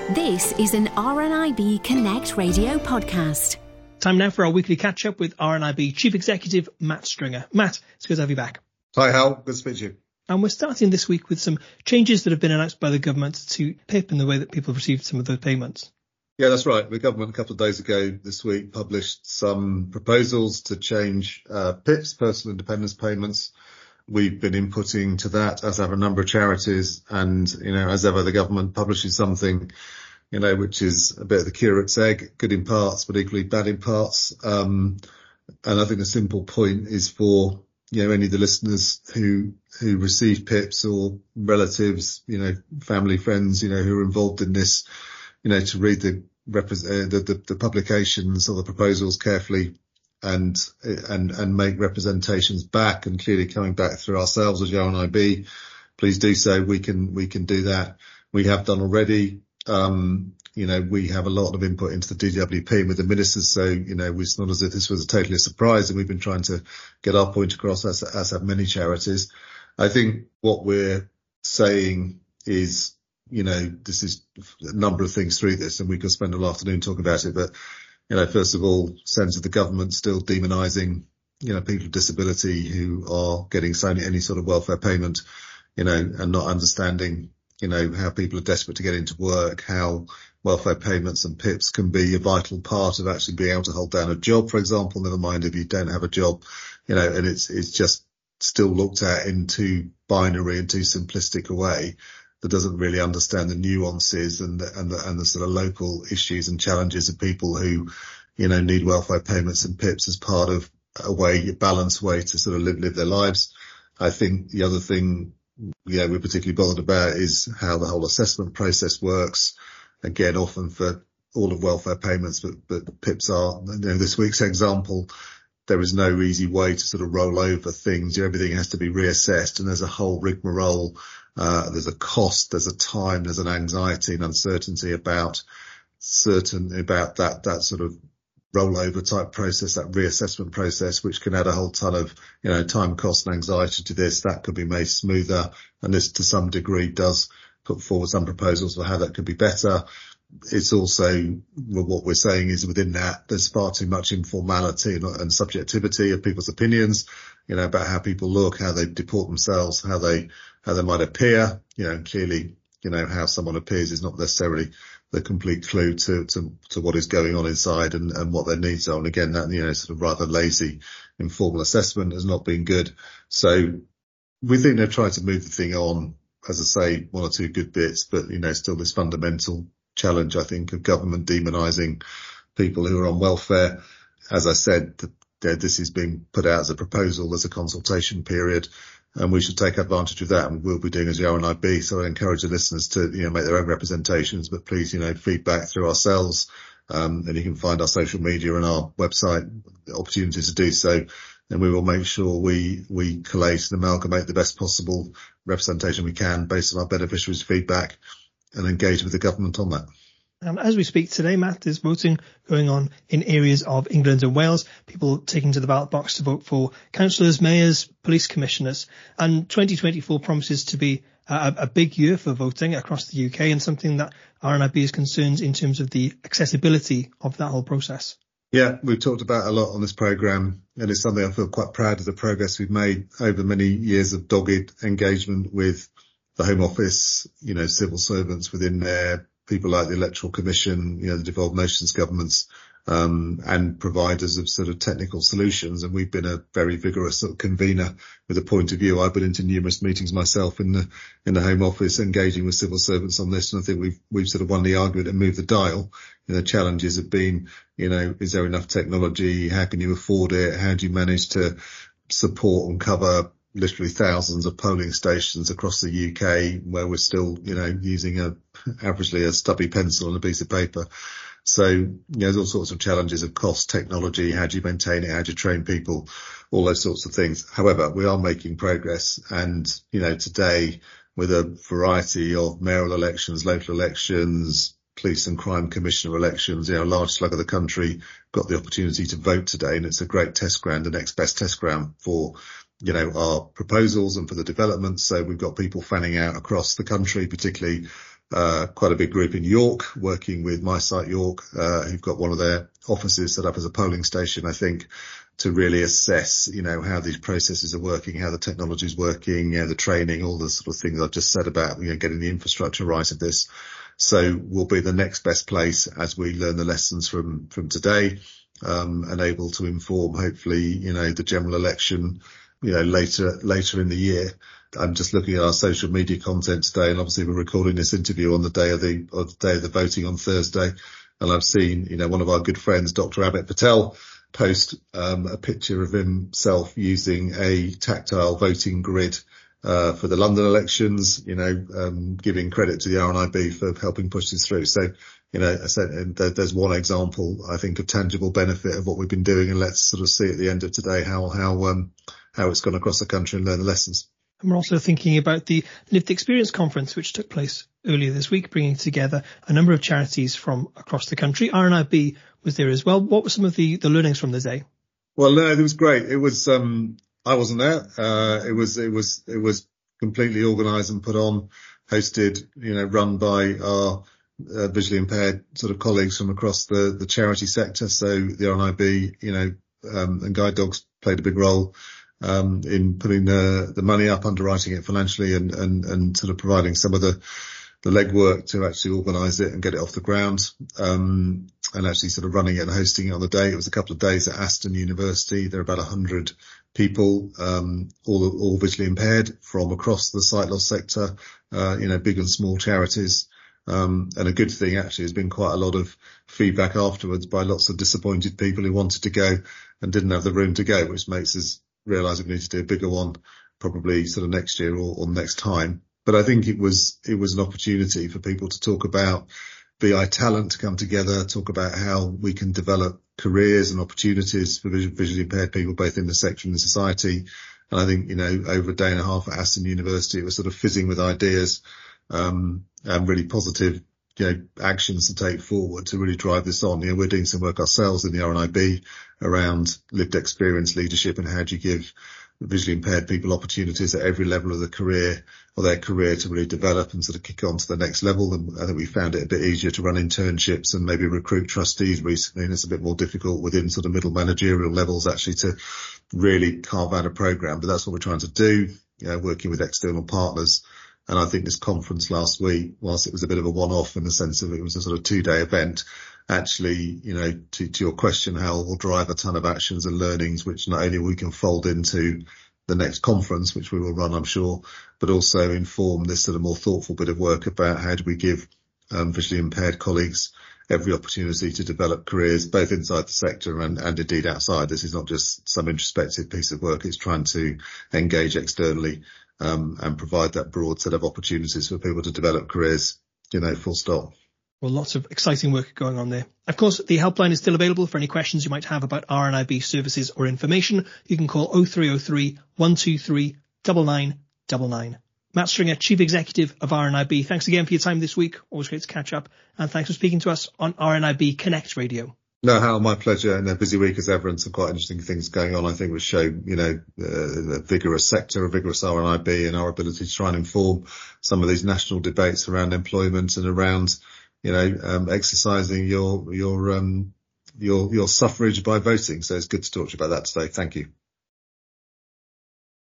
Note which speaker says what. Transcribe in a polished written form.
Speaker 1: This is an RNIB Connect radio podcast.
Speaker 2: Time now for our weekly catch-up with RNIB Chief Executive Matt Stringer. Matt, it's good to have you back.
Speaker 3: Hi, Hal. Good to speak to you.
Speaker 2: And we're starting this week with some changes that have been announced by the government to PIP and the way that people have received some of those payments.
Speaker 3: Yeah, that's right. The government a couple of days ago this week published some proposals to change PIP's personal independence payments. We've been inputting to that, as have a number of charities. And, as ever, the government publishes something, which is a bit of the curate's egg, good in parts, but equally bad in parts. And I think the simple point is for, any of the listeners who receive PIPs or relatives, family, friends, who are involved in this, to read the publications or the proposals carefully and make representations back, and clearly coming back through ourselves as RNIB. Please do so. We can do that. We have done already. We have a lot of input into the DWP with the ministers. So, it's not as if this was totally a surprise, and we've been trying to get our point across as have many charities. I think what we're saying is, this is a number of things through this, and we could spend all afternoon talking about it. But, first of all, sense of the government still demonising, people with disability who are getting any sort of welfare payment, and not understanding, how people are desperate to get into work, how welfare payments and PIPs can be a vital part of actually being able to hold down a job, for example, never mind if you don't have a job, and it's just still looked at in too binary and too simplistic a way that doesn't really understand the nuances and the sort of local issues and challenges of people who, need welfare payments and PIPs as part of a balanced way to sort of live their lives. I think the other thing, we're particularly bothered about is how the whole assessment process works. Again, often for all of welfare payments, but PIPs are, this week's example, there is no easy way to sort of roll over things. Everything has to be reassessed, and there's a whole rigmarole. There's a cost, there's a time, there's an anxiety and uncertainty about that sort of rollover type process, that reassessment process, which can add a whole ton of, time, cost and anxiety to this. That could be made smoother. And this to some degree does put forward some proposals for how that could be better. It's also, what we're saying is within that, there's far too much informality and subjectivity of people's opinions, about how people look, how they deport themselves, how they might appear, clearly, how someone appears is not necessarily the complete clue to what is going on inside and what their needs are. And again, that, sort of rather lazy, informal assessment has not been good. So we think they're trying to move the thing on, as I say, one or two good bits, but, still this fundamental challenge, I think, of government demonising people who are on welfare. As I said, this is being put out as a proposal. There's a consultation period, and we should take advantage of that, and we'll be doing as the RNIB. So I encourage the listeners to, make their own representations, but please, feedback through ourselves. And you can find our social media and our website opportunities to do so. And we will make sure we collate and amalgamate the best possible representation we can based on our beneficiaries' feedback, and engage with the government on that.
Speaker 2: As we speak today, Matt, there's voting going on in areas of England and Wales, people taking to the ballot box to vote for councillors, mayors, police commissioners. And 2024 promises to be a big year for voting across the UK, and something that RNIB is concerned in terms of the accessibility of that whole process.
Speaker 3: Yeah, we've talked about a lot on this programme, and it's something I feel quite proud of the progress we've made over many years of dogged engagement with the Home Office, civil servants within there, people like the Electoral Commission, the devolved nations governments, and providers of sort of technical solutions. And we've been a very vigorous sort of convener with a point of view. I've been into numerous meetings myself in the Home Office, engaging with civil servants on this. And I think we've sort of won the argument and moved the dial. Challenges have been, is there enough technology? How can you afford it? How do you manage to support and cover literally thousands of polling stations across the UK where we're still, using averagely a stubby pencil on a piece of paper. So, there's all sorts of challenges of cost, technology, how do you maintain it, how do you train people, all those sorts of things. However, we are making progress, and, today with a variety of mayoral elections, local elections, police and crime commissioner elections, a large slug of the country got the opportunity to vote today, and it's a great test ground, the next best test ground for our proposals and for the development. So we've got people fanning out across the country, particularly quite a big group in York, working with My Site York, who've got one of their offices set up as a polling station, I think, to really assess, how these processes are working, how the technology is working, the training, all the sort of things I've just said about, getting the infrastructure right of this. So we'll be the next best place as we learn the lessons from today, and able to inform, hopefully, the general election, later in the year. I'm just looking at our social media content today, and obviously we're recording this interview on the day of the voting on Thursday. And I've seen, one of our good friends, Dr. Amit Patel, post a picture of himself using a tactile voting grid for the London elections, giving credit to the RNIB for helping push this through. So, I said there's one example, I think, of tangible benefit of what we've been doing, and let's sort of see at the end of today how it's gone across the country and learn the lessons.
Speaker 2: And we're also thinking about the Lived Experience Conference, which took place earlier this week, bringing together a number of charities from across the country. RNIB was there as well. What were some of the learnings from the day?
Speaker 3: Well, no, it was great. It was, I wasn't there. It was completely organised and put on, hosted, run by our visually impaired sort of colleagues from across the charity sector. So the RNIB, and Guide Dogs played a big role in putting the money up, underwriting it financially, and sort of providing some of the legwork to actually organise it and get it off the ground, and actually sort of running it and hosting it on the day. It was a couple of days at Aston University. There are about 100 people, all visually impaired from across the sight loss sector, big and small charities. And a good thing actually has been quite a lot of feedback afterwards by lots of disappointed people who wanted to go and didn't have the room to go, which makes us realise we need to do a bigger one, probably sort of next year or next time. But I think it was an opportunity for people to talk about BI talent, to come together, talk about how we can develop careers and opportunities for visually impaired people, both in the sector and in society. And I think, over a day and a half at Aston University, it was sort of fizzing with ideas, and really positive, actions to take forward to really drive this on. We're doing some work ourselves in the RNIB around lived experience leadership and how do you give visually impaired people opportunities at every level of their career to really develop and sort of kick on to the next level. And I think we found it a bit easier to run internships and maybe recruit trustees recently. And it's a bit more difficult within sort of middle managerial levels actually to really carve out a program. But that's what we're trying to do, working with external partners. And I think this conference last week, whilst it was a bit of a one-off in the sense of it was a sort of 2-day event, actually, to your question, Hal, will drive a ton of actions and learnings, which not only we can fold into the next conference, which we will run, I'm sure, but also inform this sort of more thoughtful bit of work about how do we give visually impaired colleagues every opportunity to develop careers, both inside the sector and indeed outside. This is not just some introspective piece of work. It's trying to engage externally, and provide that broad set of opportunities for people to develop careers, full stop.
Speaker 2: Well, lots of exciting work going on there. Of course, the helpline is still available for any questions you might have about RNIB services or information. You can call 0303 123 9999. Matt Stringer, Chief Executive of RNIB, thanks again for your time this week. Always great to catch up. And thanks for speaking to us on RNIB Connect Radio.
Speaker 3: No, Hal, my pleasure. And a busy week as ever, and some quite interesting things going on. I think we show, a vigorous sector, a vigorous RNIB, and our ability to try and inform some of these national debates around employment and around, exercising your suffrage by voting. So it's good to talk to you about that today. Thank you.